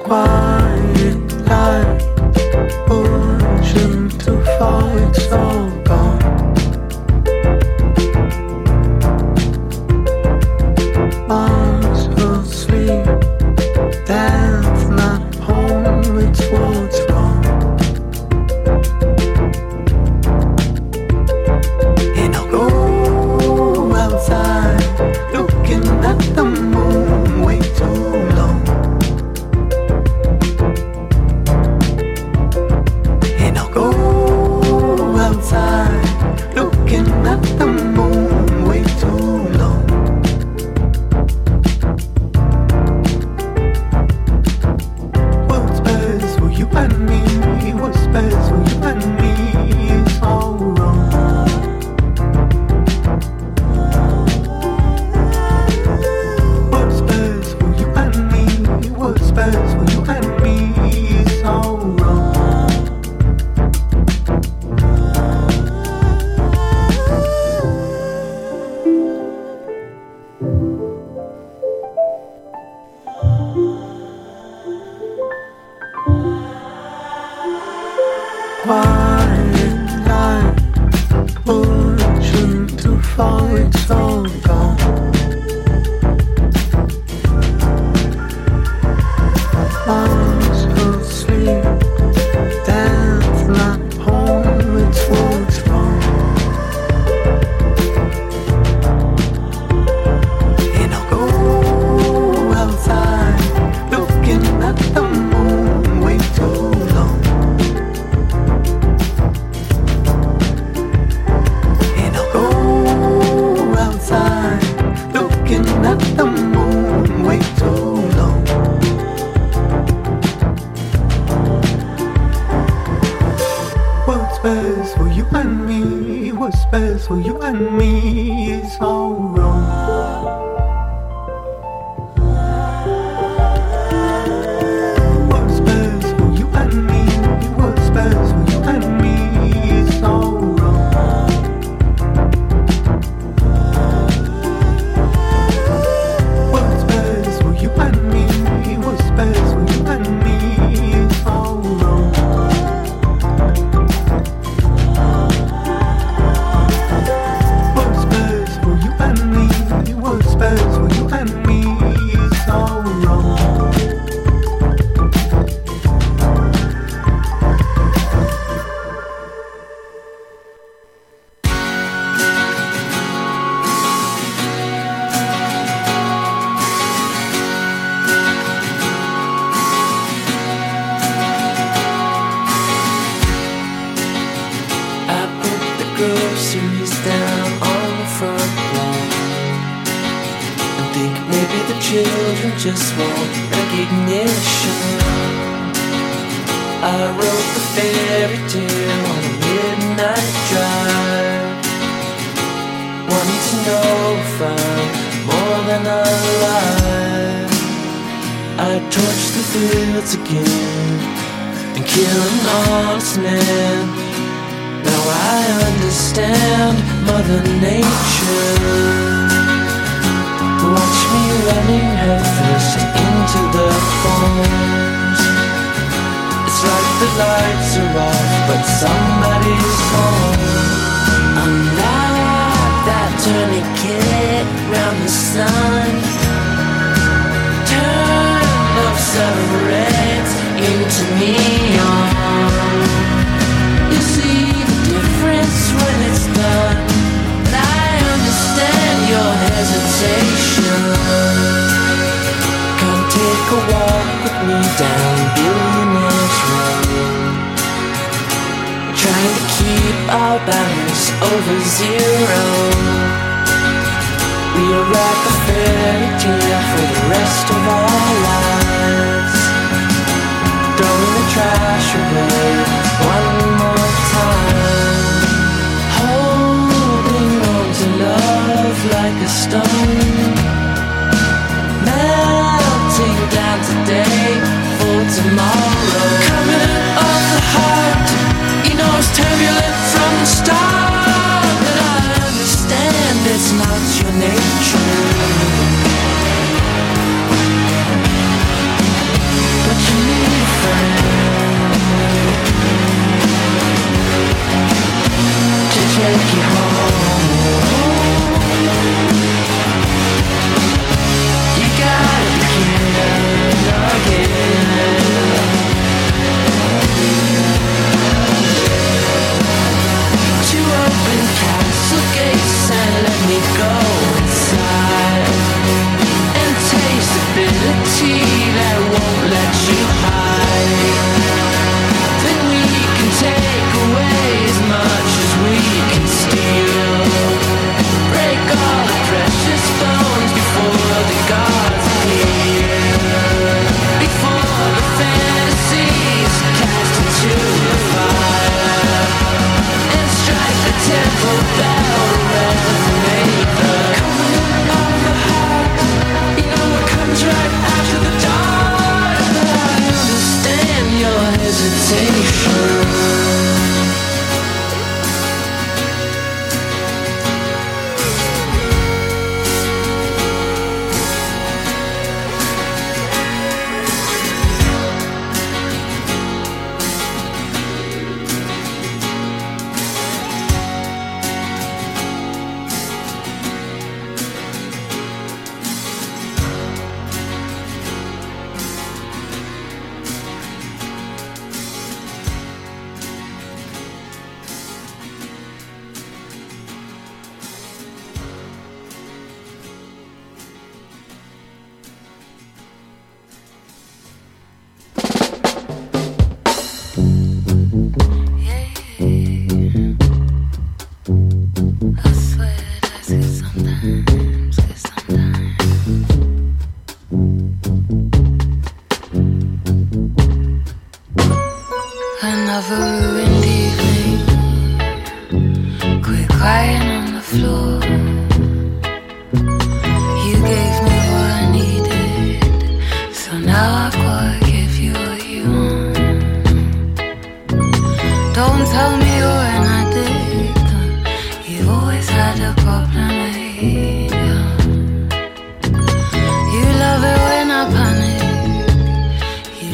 quiet light, ocean to fall, it's all gone. Mars will sleep, death not home, it's what's wrong. And I'll go outside, looking at the moon way too long. And I'll go outside, looking at the moon way too long. What's best for you and me? What's best for you and me is all wrong. What's best for you and me? What's best for you and me is all wrong. Quiet light, ocean to fall, it's all gone. Mars will sleep, death not home, it's what's wrong. And I'll go outside, looking at the moon way too long. And I'll go outside, looking at the moon way too long. What's best for you and me? What's best for you and me is all wrong. What's best for you and me? What's best for you and me is all wrong. What's best for you and me? What's best for you and me is all wrong. What's best for you and me? What's best for you and me is all wrong. I put the groceries down on the front lawn and think maybe the children just want recognition. I wrote the fairy tale on a midnight drive, wanting to know if I'm more than alive. I torched the fields again and kill an honest man. Now I understand Mother Nature. Watch me running headfirst into the thorns. It's like the lights are off, but somebody's home. I'm like that tourniquet round the sun, turned up some reds into neon. You see the difference when it's done. And I understand your hesitation. Come take a walk with me down Billionaire's Road, trying to keep our balance over zero. We'll write a fairy tale for the rest of our lives, throwing the trash away one more time, holding on to love like a stone, melting down today for tomorrow. Coming off the heart, you know it's turbulent from the start, but I understand it's not your nature. But you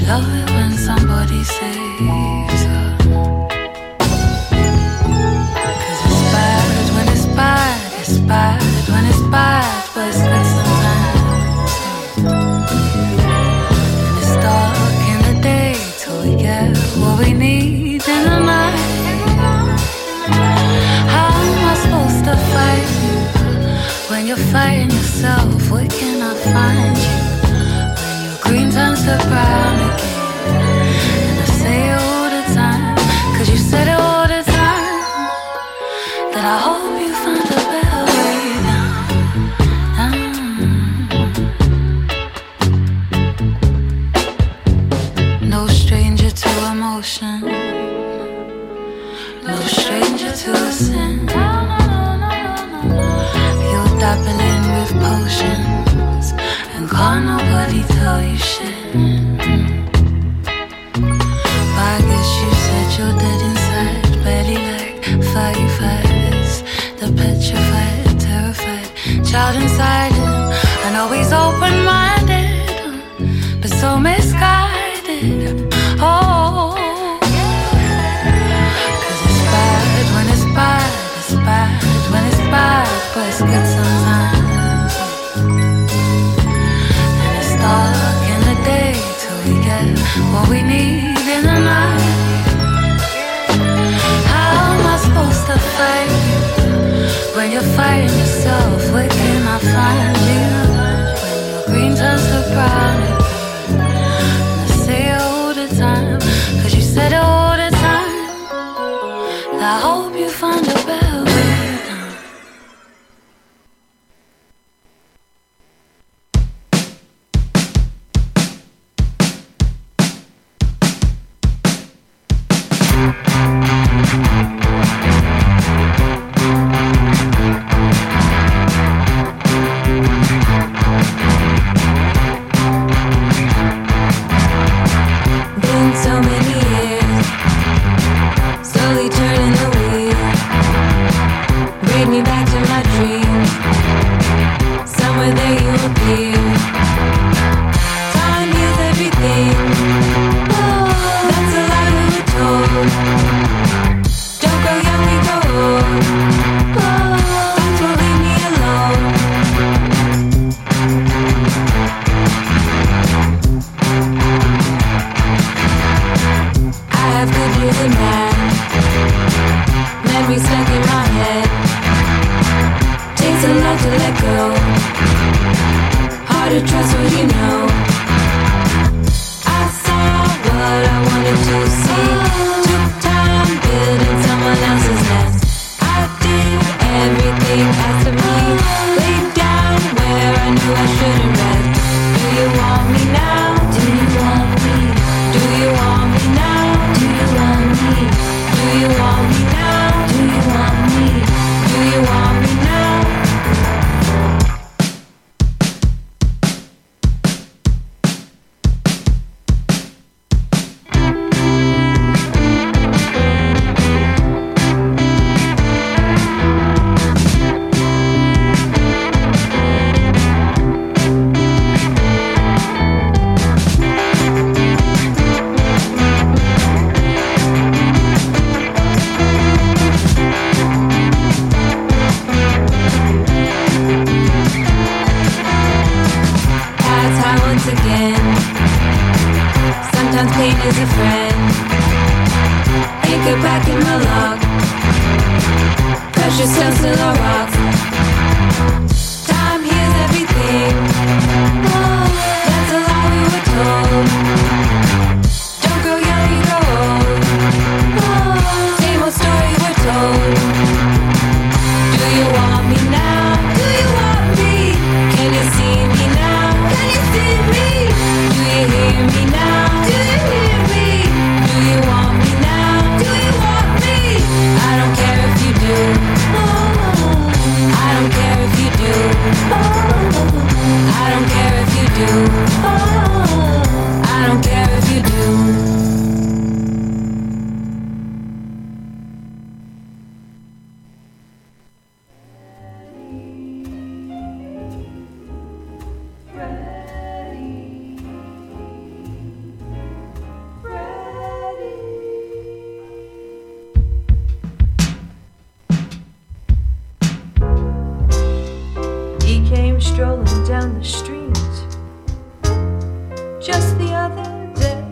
love it when somebody saves her. 'Cause it's bad when it's bad, it's bad when it's bad, but it's good sometimes. And it's dark in the day till we get what we need in the night. How am I supposed to fight you when you're fighting yourself? Where can I find you? Green turns to brown again. And I say it all the time, 'cause you said it all the time, that I hope you find a better way down. No stranger to emotion, no stranger to a sin. You're dabbling with potions, and can't nobody tell you shit. But I guess you said you're dead inside, barely like 35 is the petrified, terrified child inside him. I know he's open-minded, but so misguided. Oh, 'cause it's bad when it's bad, it's bad when it's bad, but it's good sometimes. Dark in the day till we get what we need in the night. How am I supposed to fight you when you're fighting yourself? Where can I find you when your green turns to brown again? And I say it all the time, 'cause you said it all the time, that I hope you find a better way down. I down the street just the other day.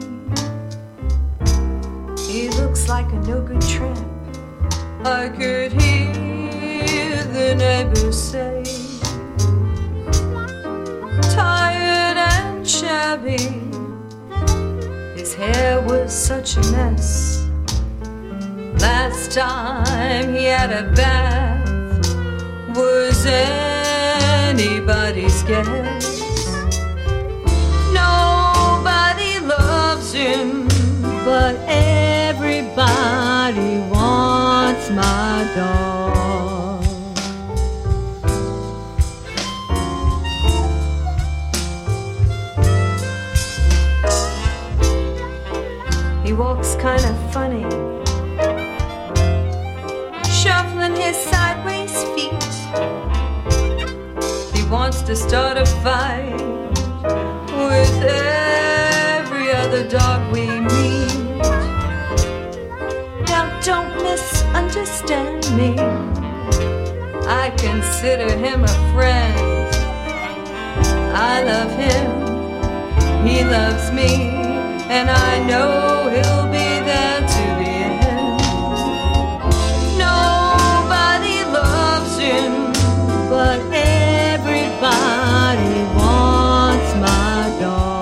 He looks like a no-good tramp. I could hear the neighbors say, tired and shabby. His hair was such a mess. Last time he had a bath was anybody's guess. Nobody loves him, but everybody wants my dog. He walks kind of funny, shuffling his sideways feet. He wants to start a fight with every other dog we meet. Now don't misunderstand me, I consider him a friend. I love him, he loves me, and I know he'll be there to the end. Nobody loves him, but everybody wants my dog.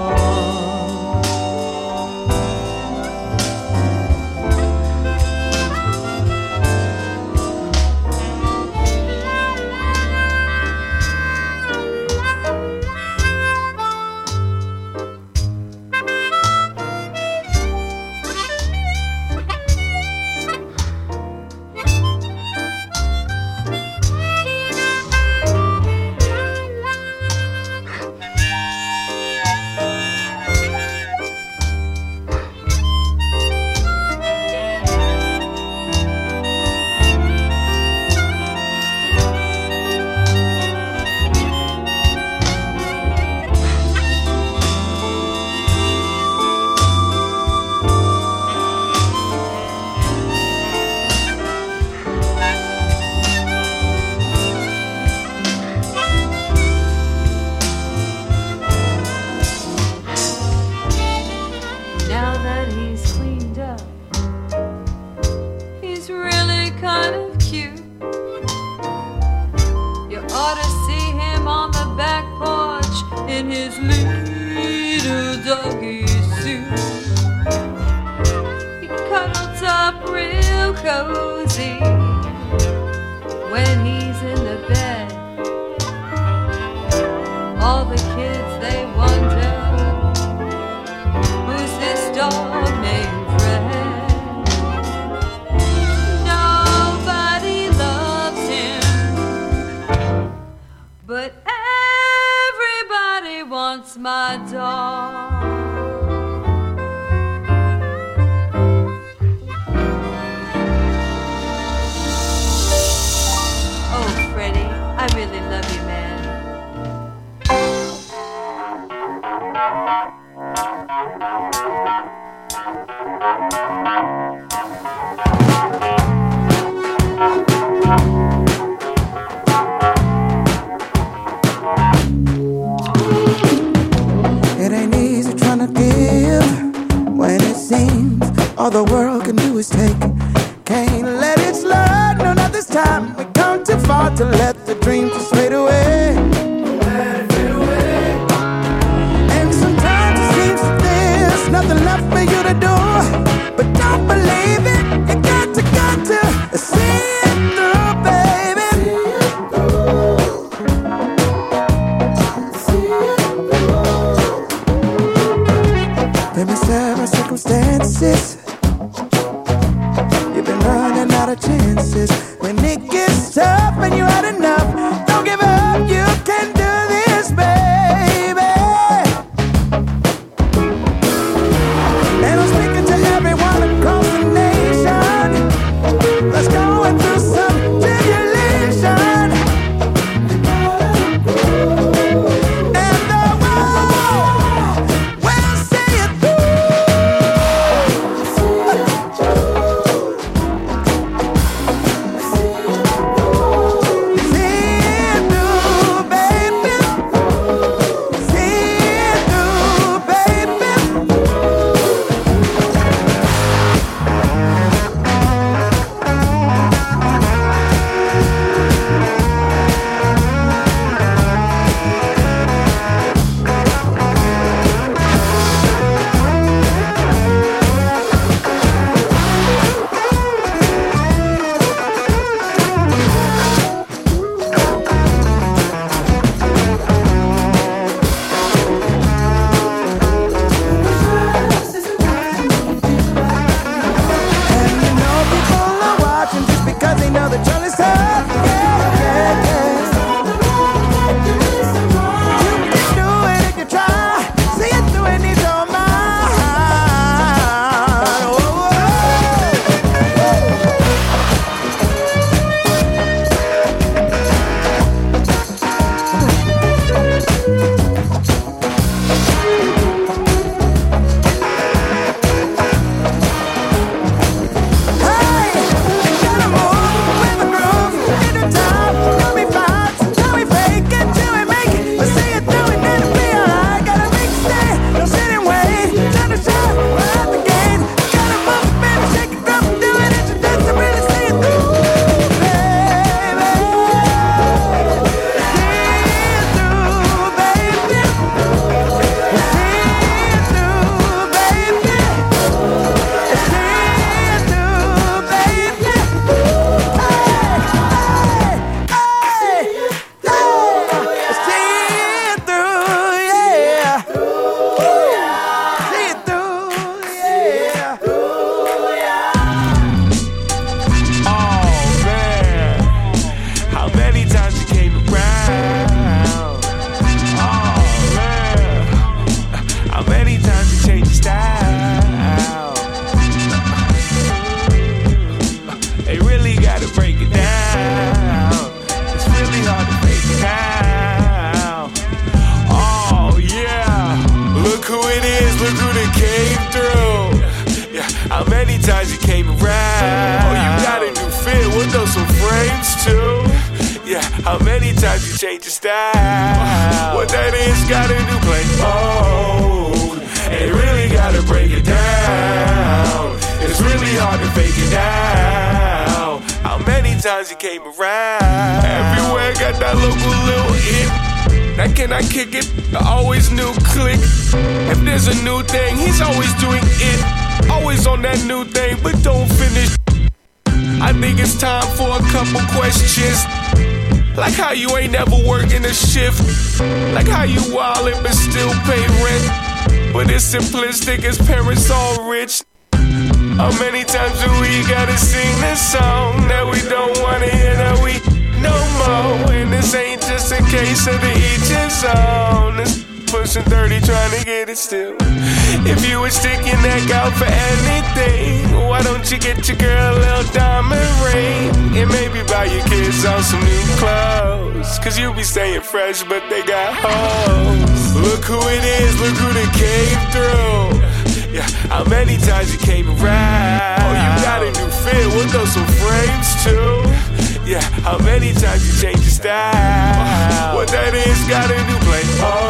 look who they came through. Yeah, how many times you came around? Oh, you got a new fit, with those some frames too. Yeah, how many times you changed your style? What that is, got a new play. Oh, and really gotta break it down. It's really hard to fake it now. How many times you came around? Everywhere got that local little hit. Now can I kick it? I always knew click. If there's a new thing, he's always doing it. Always on that new thing, but don't finish. I think it's time for a couple questions. Like how you ain't never working a shift. Like how you wildin' but still pay rent. But it's simplistic as parents all rich. How many times do we gotta sing this song that we don't wanna hear, that we no more? And this ain't just a case of the each his own. It's pushing 30 trying to get it still. If you would stick your neck out for anything, why don't you get your girl a little diamond ring? And maybe buy your kids on some new clothes, cause you be staying fresh but they got hoes. Look who it is, look who they came through. Yeah, how many times you came around? Oh, you got a new fit, with those some frames too. Yeah, how many times you changed your style? What that is, got a new play.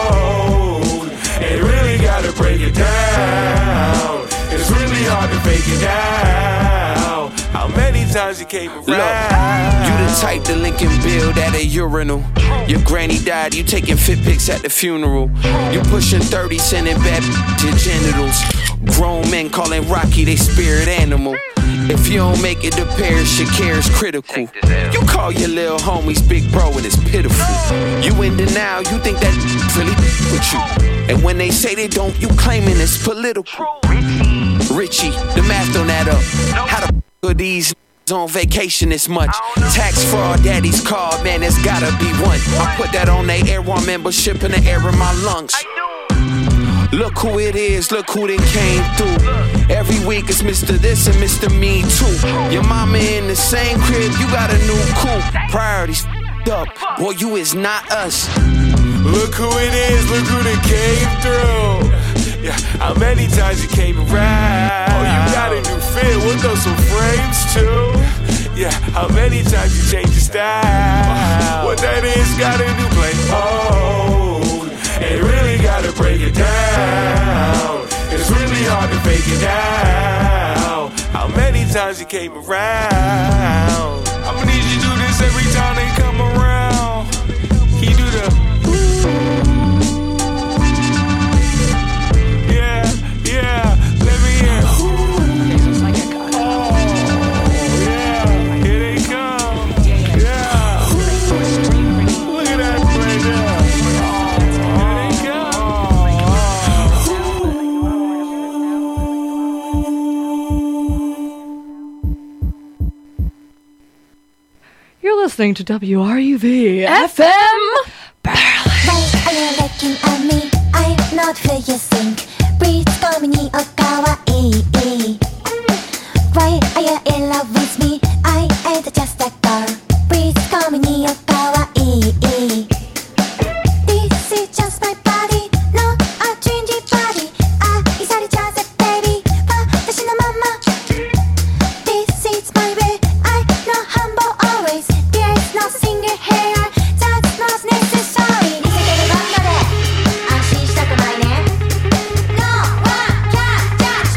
Oh, and really gotta break it down. It's really hard to fake it now. How many times you came around? Look, you the type to link and build at a urinal. Your granny died, you taking fit pics at the funeral. You pushing 30, sending bad to genitals. Grown men calling Rocky they spirit animal. If you don't make it to Paris, your care is critical. You call your little homies big bro and it's pitiful. You in denial, you think that really with you. And when they say they don't, you claiming it's political. Richie, the math don't add up. How the are these on vacation this much? Tax fraud, daddy's card, man, there's gotta be one. I put that on they Air One membership in the air in my lungs. Look who it is, look who then came through. Every week it's Mr. This and Mr. Me too. Your mama in the same crib, you got a new coupe. Priorities up, boy, you is not us. Look who it is, look who they came through. Yeah, how many times you came around? Oh, you got a new fit, with those some frames too. Yeah, how many times you changed your style? What that is, got a new play. Oh, and really gotta break it down. It's really hard to fake it now. How many times you came around? I'ma need you to do this every time they come around. He do the yeah, let me hear. Oh, yeah, here they come. Yeah, look at that play there. Here they come. You're listening to WRUV FM Berlin. Why are you looking at me? I'm not who you think. Please call me okawaii. Why are you in love with me? I ain't just a girl. Please call me okawaii. This is just my body, no a changing body. Is that just a baby? Watashi no mama. This is my way. I know humble always. There is no single hair. That's not necessary. 見せてるバンドで安心したくないね。No one can just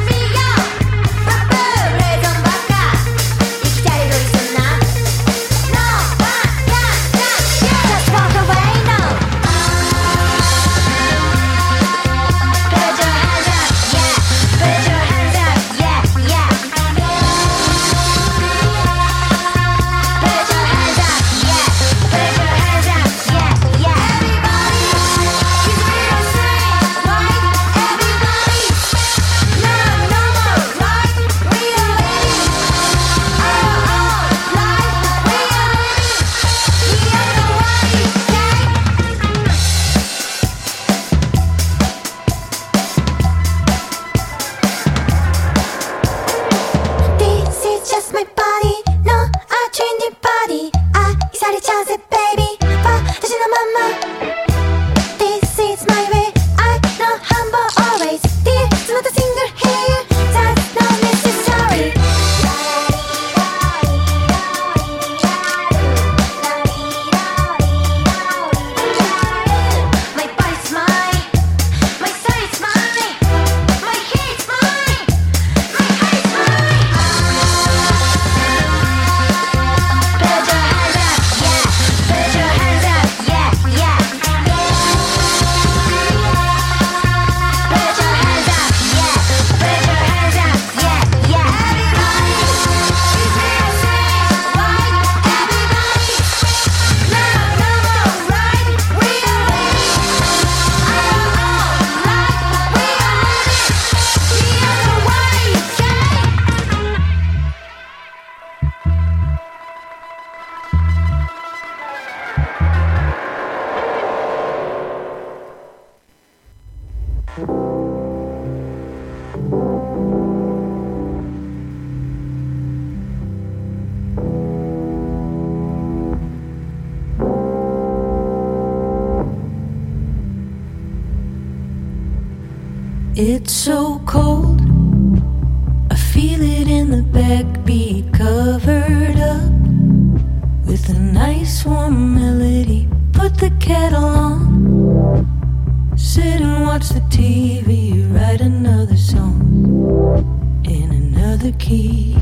It's so cold, I feel it in the backbeat, covered up with a nice warm melody. Put the kettle on, sit and watch the TV, write another song in another key.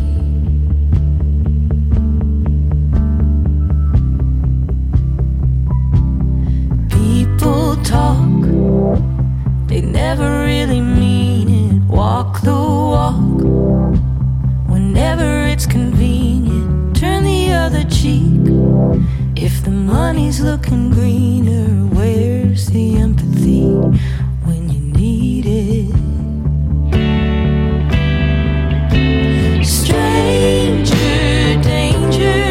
People talk, they never really mean it. Walk the walk whenever it's convenient. Turn the other cheek if the money's looking greener. Where's the empathy when you need it? Stranger danger,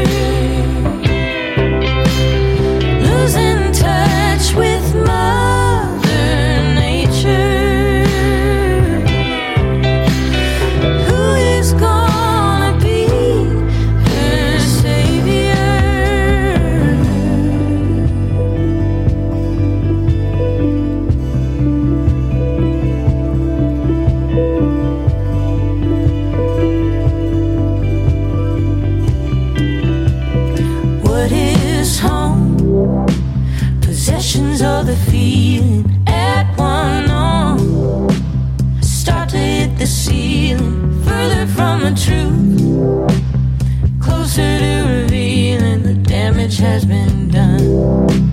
losing touch with Mother Nature. Who is gonna be her savior? What is home? Possessions or the feeling at one arm. Start to hit the ceiling, further from the truth, closer to revealing the damage has been done.